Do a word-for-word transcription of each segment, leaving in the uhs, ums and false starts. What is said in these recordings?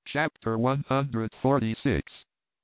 Chapter one hundred forty-six.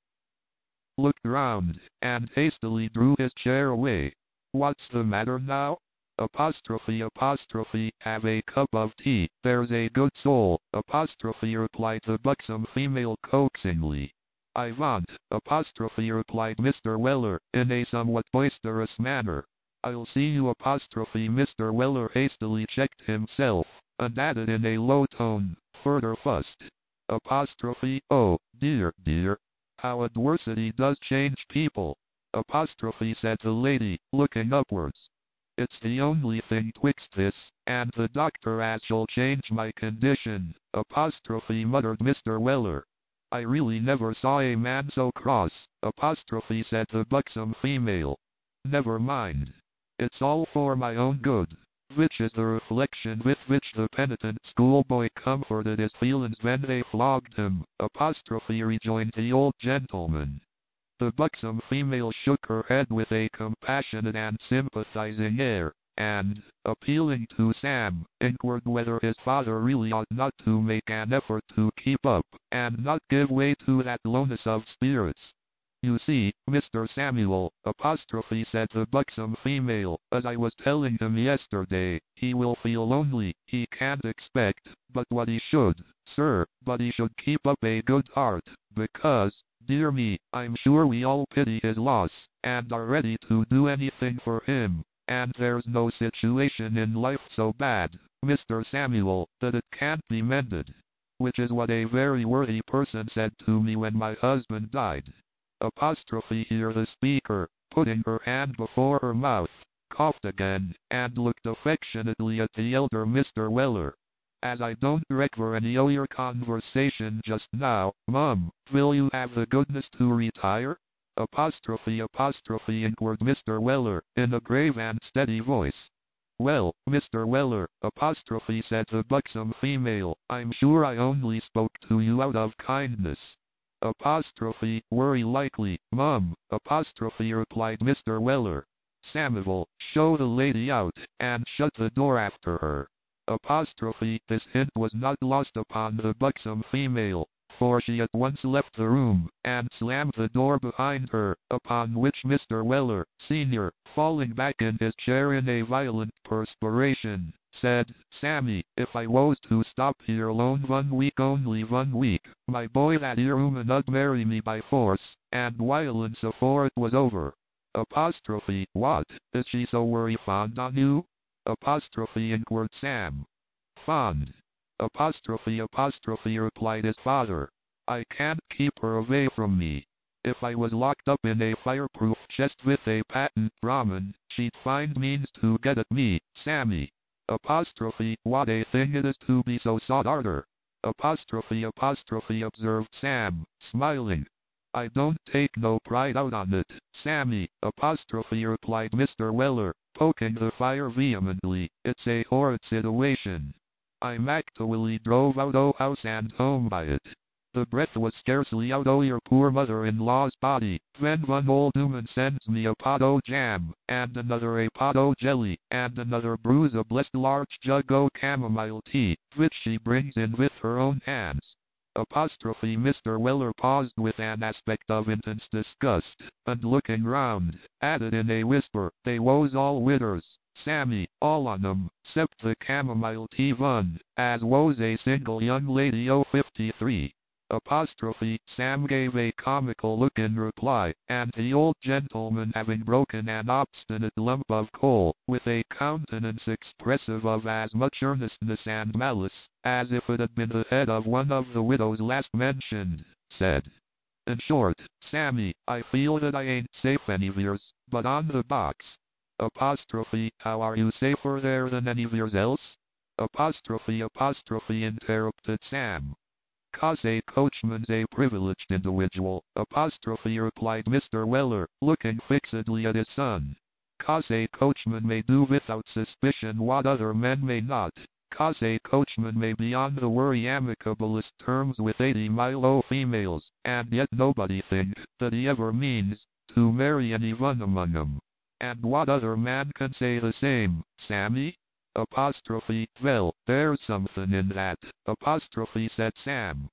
Looked round, and hastily drew his chair away. What's the matter now? Apostrophe apostrophe, have a cup of tea, there's a good soul, apostrophe replied the buxom female coaxingly. I want, apostrophe replied Mister Weller, in a somewhat boisterous manner. I'll see you apostrophe Mister Weller hastily checked himself, and added in a low tone, further fussed. Apostrophe, oh, dear, dear. How adversity does change people. Apostrophe said the lady, looking upwards. It's the only thing twixt this, and the doctor as shall change my condition, apostrophe muttered Mister Weller. I really never saw a man so cross, apostrophe said the buxom female. Never mind. It's all for my own good, which is the reflection with which the penitent schoolboy comforted his feelings when they flogged him, apostrophe rejoined the old gentleman. The buxom female shook her head with a compassionate and sympathizing air, and, appealing to Sam, inquired whether his father really ought not to make an effort to keep up, and not give way to that lowness of spirits. You see, Mister Samuel, apostrophe said the buxom female, as I was telling him yesterday, he will feel lonely, he can't expect, but what he should, sir, but he should keep up a good heart, because, dear me, I'm sure we all pity his loss, and are ready to do anything for him, and there's no situation in life so bad, Mister Samuel, that it can't be mended. Which is what a very worthy person said to me when my husband died. Apostrophe here the speaker, putting her hand before her mouth, coughed again, and looked affectionately at the elder Mister Weller. As I don't require any o' your conversation just now, mum, will you have the goodness to retire? Apostrophe apostrophe inquired Mister Weller, in a grave and steady voice. Well, Mister Weller, apostrophe said the buxom female, I'm sure I only spoke to you out of kindness. Apostrophe, worry likely, mum, apostrophe replied Mister Weller. Samuel, show the lady out, and shut the door after her. Apostrophe, this hint was not lost upon the buxom female, for she at once left the room, and slammed the door behind her, upon which Mister Weller, senior, falling back in his chair in a violent perspiration, said, Sammy, if I was to stop here alone one week only one week, my boy that ere woman 'ud marry me by force, and violence afore it was over. Apostrophe, what, is she so worry fond on you? Apostrophe inquired Sam. Fond. Apostrophe apostrophe replied his father. I can't keep her away from me. If I was locked up in a fireproof chest with a patent Brahmin, she'd find means to get at me, Sammy. Apostrophe, what a thing it is to be so sought arter. Apostrophe apostrophe observed Sam, smiling. I don't take no pride out on it, Sammy, apostrophe replied Mister Weller, poking the fire vehemently. It's a horrid situation. I'm actually drove out o' house and home by it. The breath was scarcely out o' your poor mother-in-law's body, when one old ooman sends me a pot o' jam, and another a pot o' jelly, and another brews a blessed large jug o' chamomile tea, which she brings in with her own hands. Apostrophe Mister Weller paused with an aspect of intense disgust, and looking round, added in a whisper, they was all widders, Sammy, all on 'em, 'cept the chamomile tea one, as was a single young lady o' fifty-three. Apostrophe, Sam gave a comical look in reply, and the old gentleman having broken an obstinate lump of coal, with a countenance expressive of as much earnestness and malice, as if it had been the head of one of the widows last mentioned, said, in short, Sammy, I feel that I ain't safe anywheres, but on the box. Apostrophe, how are you safer there than anywheres else? Apostrophe apostrophe interrupted Sam. 'Cause a coachman's a privileged individual, apostrophe replied Mister Weller, looking fixedly at his son. 'Cause a coachman may do without suspicion what other men may not. 'Cause a coachman may be on the worry amicablest terms with eighty mile o' females, and yet nobody think that he ever means to marry any one among 'em. And what other man can say the same, Sammy? Apostrophe, well, there's something in that, apostrophe said Sam.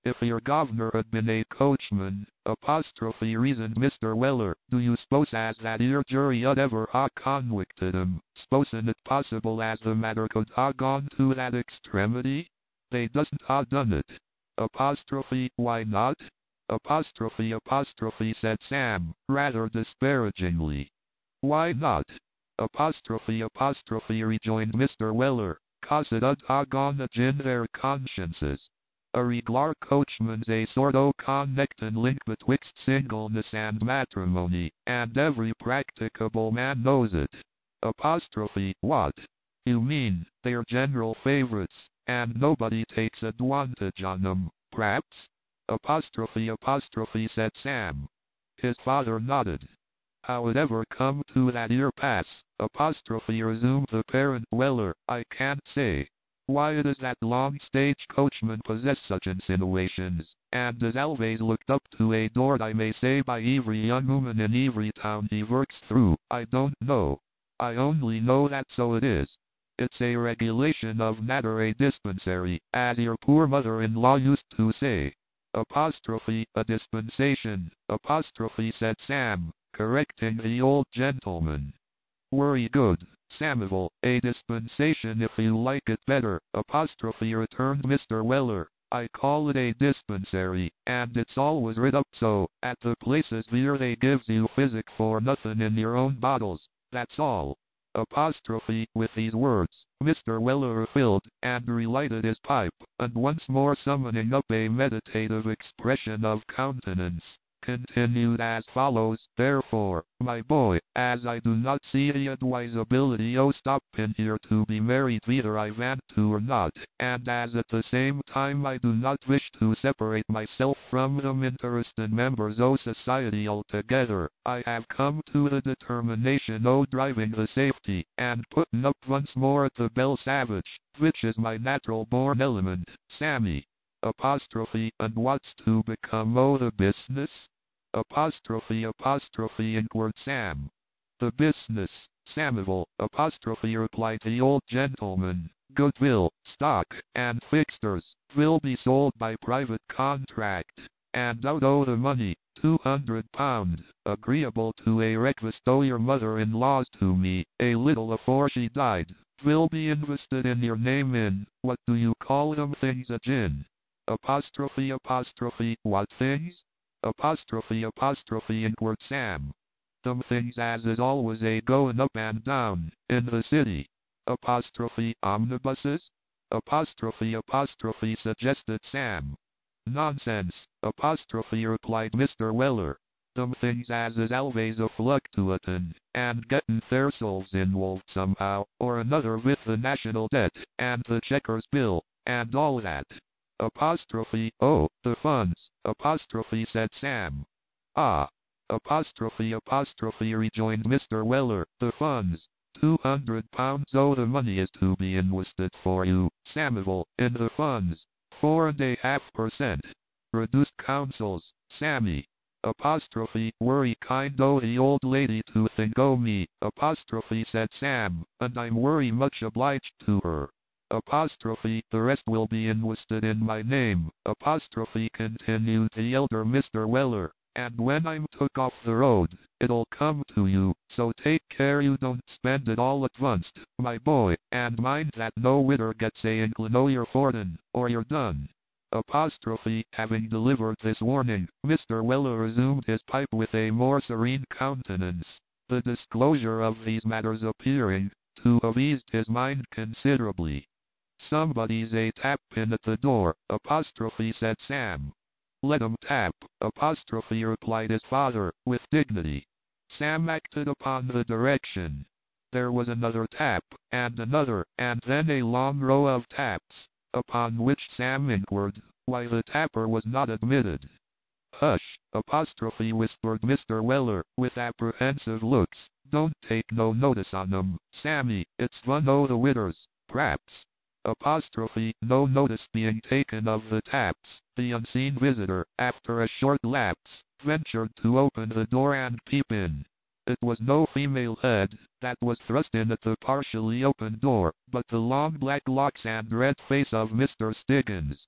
If your governor had been a coachman, apostrophe reasoned Mister Weller, do you suppose as that ere jury had ever ha convicted him, s'posen it possible as the matter could ha gone to that extremity? They doesn't ha done it. Apostrophe, why not? Apostrophe apostrophe said Sam, rather disparagingly. Why not? Apostrophe apostrophe rejoined Mister Weller, cause it ud ha gone agin their consciences. A reglar coachman's a sort o' connectin' link betwixt singleness and matrimony, and every practicable man knows it. Apostrophe, what? You mean, they're general favorites, and nobody takes advantage on 'em, p'raps? Apostrophe apostrophe said Sam. His father nodded. How it ever come to that ere pass, apostrophe resumed the parent Weller, I can't say. Why it is that long stage coachmen possess such insinuations, and as always looked up to adored I may say by every young woman in every town he works through, I don't know. I only know that so it is. It's a regulation of nature, a dispensary, as your poor mother-in-law used to say. Apostrophe, a dispensation, apostrophe said Sam, correcting the old gentleman. Very good, Samuel, a dispensation if you like it better, apostrophe returned Mister Weller. I call it a dispensary, and it's always writ up so, at the places where they gives you physic for nothing in your own bottles, that's all. Apostrophe, with these words, Mister Weller refilled, and relighted his pipe, and once more summoning up a meditative expression of countenance, continued as follows, therefore, my boy, as I do not see the advisability o' stopping here to be married whether I want to or not, and as at the same time I do not wish to separate myself from them interested members o' society altogether, I have come to the determination o' driving the safety, and putting up once more at the Belle Savage, which is my natural born element, Sammy. Apostrophe, and what's to become o' the business? Apostrophe apostrophe inquired Sam. The business, Samuel, apostrophe replied the old gentleman, goodwill, stock, and fixtures, will be sold by private contract, and out o' the money, two hundred pound, agreeable to a request o' your mother-in-law's to me, a little afore she died, will be invested in your name in, what do you call them things agin? Apostrophe apostrophe, what things? Apostrophe apostrophe inquired Sam. Them things as is always a goin' up and down, in the city. Apostrophe omnibuses? Apostrophe apostrophe suggested Sam. Nonsense, apostrophe replied Mister Weller. Them things as is always a fluctuatin', and gettin' theirselves involved somehow, or another with the national debt, and the checkers bill, and all that. Apostrophe, oh, the funds, apostrophe said Sam. Ah, apostrophe apostrophe rejoined Mister Weller, the funds. Two hundred pounds oh the money is to be invested for you, Samuel, in the funds. Four and a half per cent. Reduced counsels, Sammy. Apostrophe, worry kind o' the old lady to think o' me, apostrophe said Sam, and I'm worry much obliged to her. Apostrophe, the rest will be invested in my name, apostrophe continued the elder Mister Weller, and when I'm took off the road, it'll come to you, so take care you don't spend it all at once, my boy, and mind that no widder gets a inkling o' your fortin, or you're done. Apostrophe, having delivered this warning, Mister Weller resumed his pipe with a more serene countenance, the disclosure of these matters appearing to have eased his mind considerably. Somebody's a tappin' at the door, apostrophe said Sam. Let 'em tap, apostrophe replied his father, with dignity. Sam acted upon the direction. There was another tap, and another, and then a long row of taps, upon which Sam inquired why the tapper was not admitted. Hush, apostrophe whispered Mister Weller, with apprehensive looks, don't take no notice on 'em, Sammy, it's one o' the widders, p'raps. Apostrophe, no notice being taken of the taps, the unseen visitor, after a short lapse, ventured to open the door and peep in. It was no female head that was thrust in at the partially opened door, but the long black locks and red face of Mister Stiggins.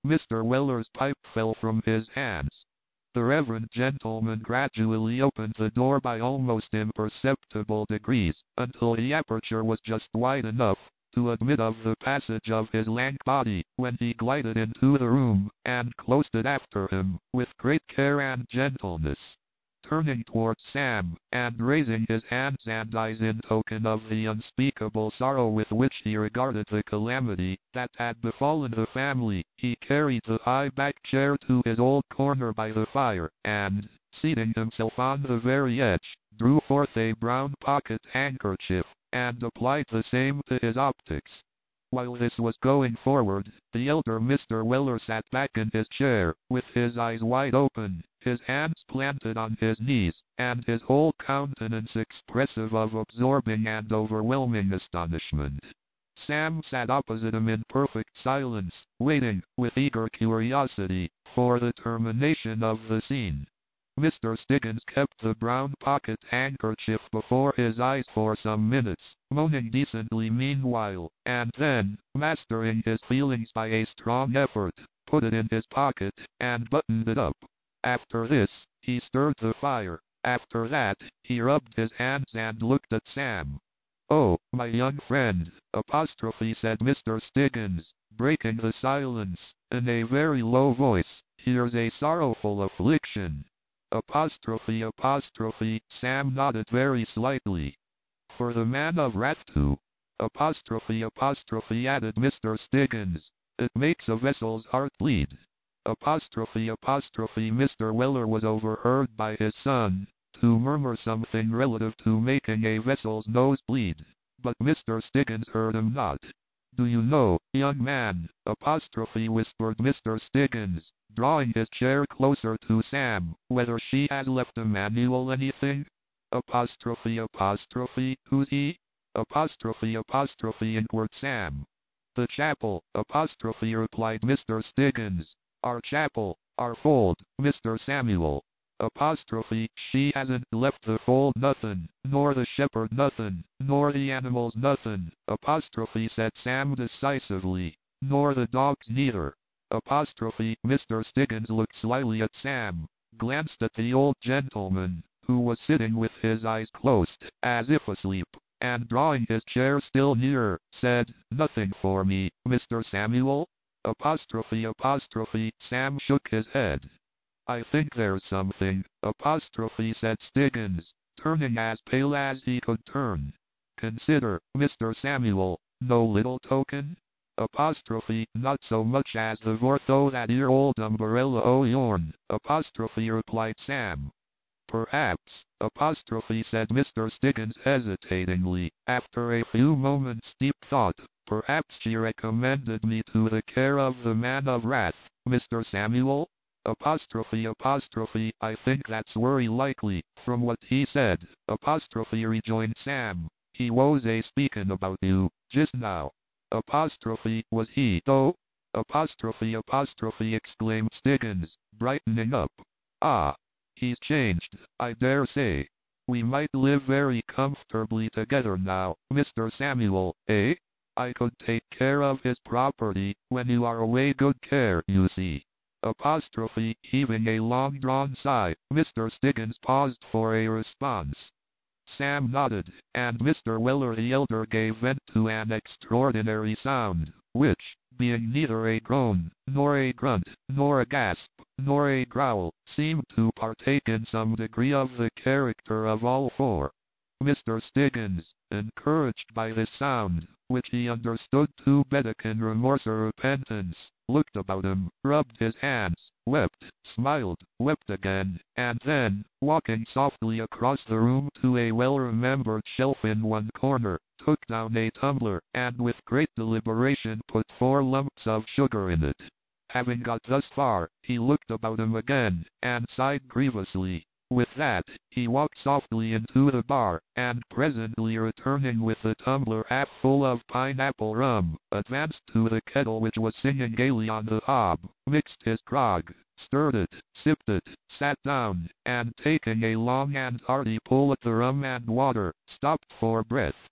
Mister Weller's pipe fell from his hands. The reverend gentleman gradually opened the door by almost imperceptible degrees, until the aperture was just wide enough to admit of the passage of his lank body, when he glided into the room, and closed it after him, with great care and gentleness. Turning towards Sam, and raising his hands and eyes in token of the unspeakable sorrow with which he regarded the calamity that had befallen the family, he carried the high-backed chair to his old corner by the fire, and, seating himself on the very edge, drew forth a brown pocket handkerchief, and applied the same to his optics. While this was going forward, the elder Mister Weller sat back in his chair, with his eyes wide open, his hands planted on his knees, and his whole countenance expressive of absorbing and overwhelming astonishment. Sam sat opposite him in perfect silence, waiting, with eager curiosity, for the termination of the scene. Mister Stiggins kept the brown pocket handkerchief before his eyes for some minutes, moaning decently meanwhile, and then, mastering his feelings by a strong effort, put it in his pocket, and buttoned it up. After this, he stirred the fire. After that, he rubbed his hands and looked at Sam. "Oh, my young friend," apostrophe said Mister Stiggins, breaking the silence, in a very low voice, "here's a sorrowful affliction." Apostrophe apostrophe, Sam nodded very slightly. "For the man of wrath too." Apostrophe apostrophe added Mister Stiggins. "It makes a vessel's heart bleed." Apostrophe apostrophe Mister Weller was overheard by his son to murmur something relative to making a vessel's nose bleed, but Mister Stiggins heard him not. "Do you know, young man," apostrophe whispered Mister Stiggins, drawing his chair closer to Sam, "whether she has left Emmanuel anything?" Apostrophe apostrophe, "Who's he?" Apostrophe apostrophe inquired Sam. "The chapel," apostrophe replied Mister Stiggins. "Our chapel, our fold, Mister Samuel." Apostrophe, "She hasn't left the fold nothin', nor the shepherd nothin', nor the animals nothin'," apostrophe said Sam decisively, "nor the dogs neither." Apostrophe, Mister Stiggins looked slyly at Sam, glanced at the old gentleman, who was sitting with his eyes closed, as if asleep, and drawing his chair still nearer, said, "Nothing for me, Mister Samuel?" Apostrophe apostrophe, Sam shook his head. "I think there's something," apostrophe said Stiggins, turning as pale as he could turn. "Consider, Mister Samuel, no little token?" Apostrophe, "Not so much as the vorth o' that 'ere old umbrella o' yourn," apostrophe replied Sam. "Perhaps," apostrophe said Mister Stiggins hesitatingly, after a few moments' deep thought, "perhaps she recommended me to the care of the man of wrath, Mister Samuel?" Apostrophe apostrophe, "I think that's wery likely, from what he said," apostrophe rejoined Sam. "He was a speakin' about you, just now." Apostrophe, "Was he, though?" Apostrophe apostrophe exclaimed Stiggins, brightening up. "Ah, he's changed, I dare say. We might live very comfortably together now, Mister Samuel, eh? I could take care of his property, when you are away, good care, you see." Apostrophe, heaving a long-drawn sigh, Mister Stiggins paused for a response. Sam nodded, and Mister Weller the elder gave vent to an extraordinary sound, which, being neither a groan, nor a grunt, nor a gasp, nor a growl, seemed to partake in some degree of the character of all four. Mister Stiggins, encouraged by this sound, which he understood to betoken remorse or repentance, looked about him, rubbed his hands, wept, smiled, wept again, and then, walking softly across the room to a well-remembered shelf in one corner, took down a tumbler, and with great deliberation put four lumps of sugar in it. Having got thus far, he looked about him again, and sighed grievously. With that, he walked softly into the bar, and presently returning with the tumbler half full of pineapple rum, advanced to the kettle which was singing gaily on the hob, mixed his grog, stirred it, sipped it, sat down, and taking a long and hearty pull at the rum and water, stopped for breath.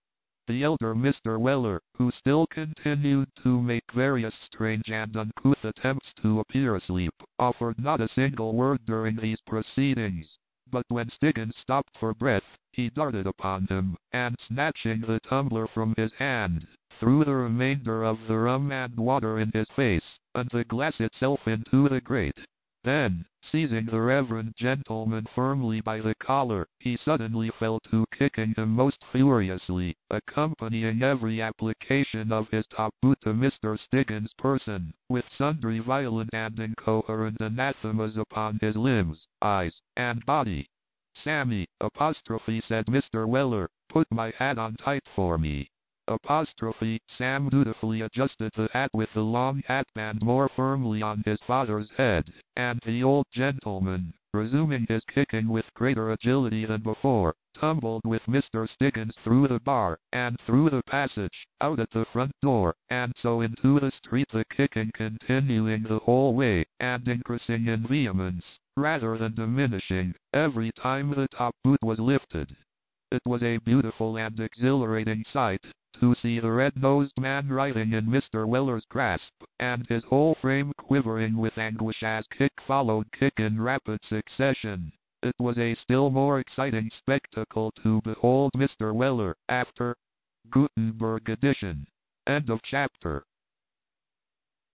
The elder Mister Weller, who still continued to make various strange and uncouth attempts to appear asleep, offered not a single word during these proceedings. But when Stiggins stopped for breath, he darted upon him, and snatching the tumbler from his hand, threw the remainder of the rum and water in his face, and the glass itself into the grate. Then, seizing the reverend gentleman firmly by the collar, he suddenly fell to kicking him most furiously, accompanying every application of his top boot to Mister Stiggins' person, with sundry violent and incoherent anathemas upon his limbs, eyes, and body. "Sammy," apostrophe said Mister Weller, "put my hat on tight for me." Apostrophe, Sam dutifully adjusted the hat with the long hatband more firmly on his father's head, and the old gentleman, resuming his kicking with greater agility than before, tumbled with Mister Stiggins through the bar, and through the passage, out at the front door, and so into the street, the kicking continuing the whole way, and increasing in vehemence, rather than diminishing, every time the top boot was lifted. It was a beautiful and exhilarating sight to see the red-nosed man writhing in Mister Weller's grasp, and his whole frame quivering with anguish as kick followed kick in rapid succession. It was a still more exciting spectacle to behold Mister Weller, after Gutenberg edition. End of chapter.